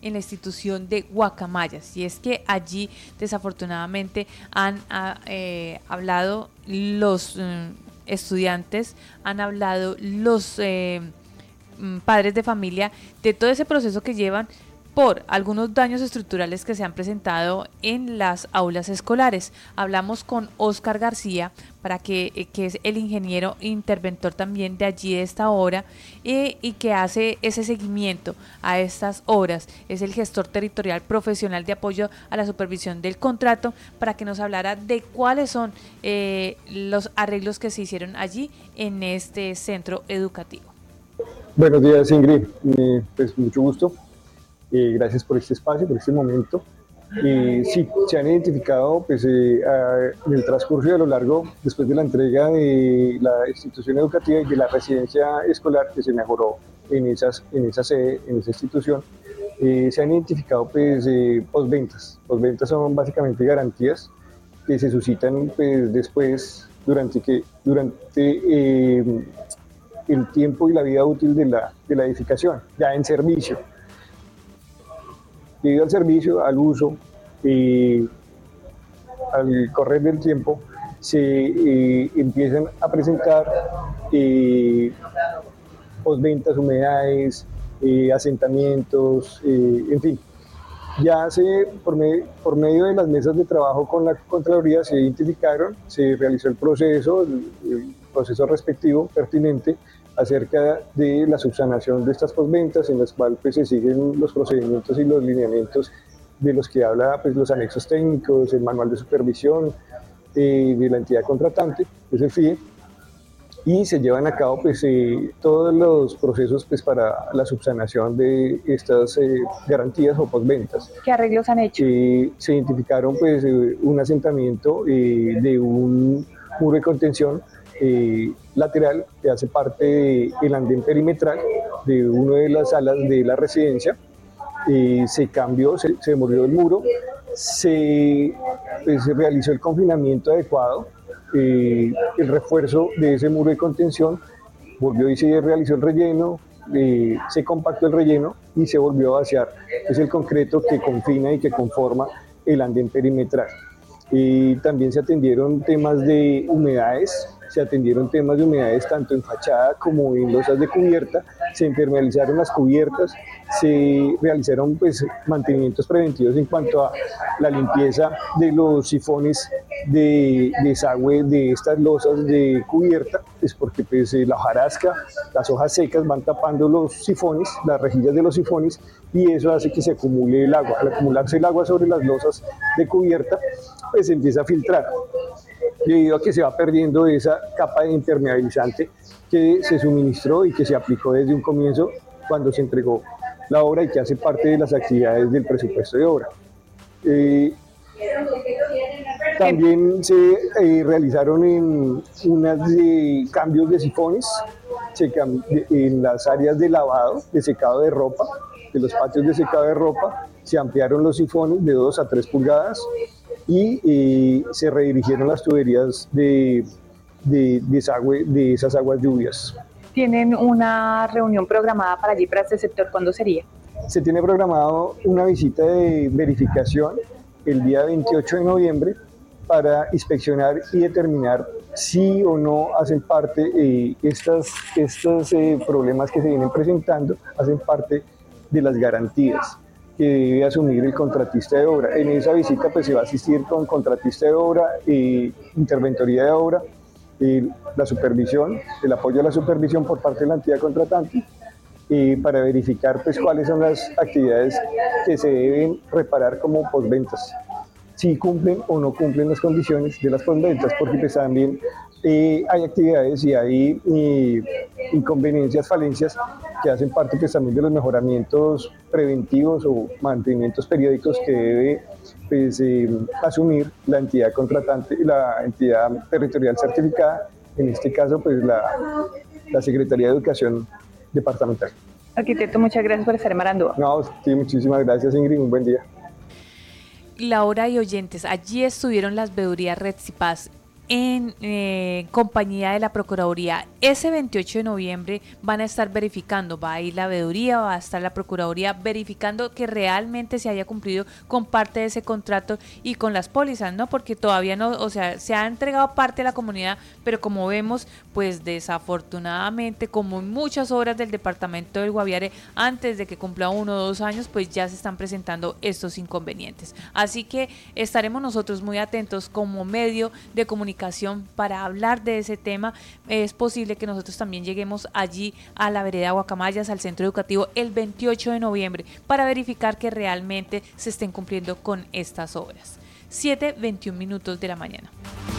en la institución de Guacamayas, y es que allí desafortunadamente han hablado los estudiantes, han hablado los padres de familia de todo ese proceso que llevan por algunos daños estructurales que se han presentado en las aulas escolares. Hablamos con Óscar García, que es el ingeniero interventor también de allí de esta obra, y que hace ese seguimiento a estas obras. Es el gestor territorial profesional de apoyo a la supervisión del contrato, para que nos hablara de cuáles son los arreglos que se hicieron allí en este centro educativo. Buenos días, Ingrid. Pues mucho gusto. Gracias por este espacio, por este momento. Sí, se han identificado pues, en el transcurso y a lo largo, después de la entrega de la institución educativa y de la residencia escolar que se mejoró en esa institución, se han identificado pues, posventas. Posventas son básicamente garantías que se suscitan pues, después, durante el tiempo y la vida útil de la edificación, ya en servicio. Debido al servicio, al uso, al correr del tiempo, se empiezan a presentar posventas, humedades, asentamientos, en fin. Ya por medio de las mesas de trabajo con la Contraloría se identificaron, se realizó el proceso respectivo, pertinente, acerca de la subsanación de estas posventas, en las cuales pues, se siguen los procedimientos y los lineamientos de los que habla pues, los anexos técnicos, el manual de supervisión de la entidad contratante, que es el FIE, y se llevan a cabo pues, todos los procesos pues, para la subsanación de estas garantías o posventas. ¿Qué arreglos han hecho? Se identificaron pues, un asentamiento de un muro de contención lateral que hace parte del andén perimetral de una de las salas de la residencia. Se cambió, se demolió el muro, se realizó el confinamiento adecuado, el refuerzo de ese muro de contención, volvió y se realizó el relleno, se compactó el relleno y se volvió a vaciar. Es el concreto que confina y que conforma el andén perimetral. También se atendieron temas de humedades, tanto en fachada como en losas de cubierta, se impermeabilizaron las cubiertas, se realizaron pues, mantenimientos preventivos en cuanto a la limpieza de los sifones de desagüe de estas losas de cubierta, es porque pues, la hojarasca, las hojas secas van tapando los sifones, las rejillas de los sifones, y eso hace que se acumule el agua. Al acumularse el agua sobre las losas de cubierta, pues se empieza a filtrar, debido a que se va perdiendo esa capa de impermeabilizante que se suministró y que se aplicó desde un comienzo cuando se entregó la obra y que hace parte de las actividades del presupuesto de obra. También se realizaron cambios de sifones en las áreas de lavado, de secado de ropa, de los patios de secado de ropa, se ampliaron los sifones de 2 a 3 pulgadas y se redirigieron las tuberías de desagüe de esas aguas lluvias. ¿Tienen una reunión programada para allí, para este sector? ¿Cuándo sería? Se tiene programado una visita de verificación el día 28 de noviembre para inspeccionar y determinar si o no hacen parte estos problemas que se vienen presentando, hacen parte de las garantías que debe asumir el contratista de obra. En esa visita pues, se va a asistir con contratista de obra, interventoría de obra, la supervisión, el apoyo a la supervisión por parte de la entidad contratante, para verificar pues, cuáles son las actividades que se deben reparar como posventas, si cumplen o no cumplen las condiciones de las posventas, porque pues, también hay actividades y hay inconveniencias, falencias que hacen parte pues, también de los mejoramientos preventivos o mantenimientos periódicos que debe pues, asumir la entidad contratante, la entidad territorial certificada, en este caso pues, la Secretaría de Educación Departamental. Arquitecto, muchas gracias por estar en Marandúa. No, sí, muchísimas gracias, Ingrid, un buen día. Laura y oyentes, allí estuvieron las veedurías Red Cipaz en compañía de la Procuraduría. Ese 28 de noviembre van a estar verificando, va a ir la veeduría, va a estar la Procuraduría verificando que realmente se haya cumplido con parte de ese contrato y con las pólizas, ¿no? Porque todavía no, o sea, se ha entregado parte a la comunidad, pero como vemos, pues desafortunadamente, como en muchas obras del departamento del Guaviare, antes de que cumpla 1 o 2 años, pues ya se están presentando estos inconvenientes. Así que estaremos nosotros muy atentos como medio de comunicación para hablar de ese tema. Es posible que nosotros también lleguemos allí a la vereda Guacamayas, al centro educativo, el 28 de noviembre para verificar que realmente se estén cumpliendo con estas obras. 7:21 de la mañana.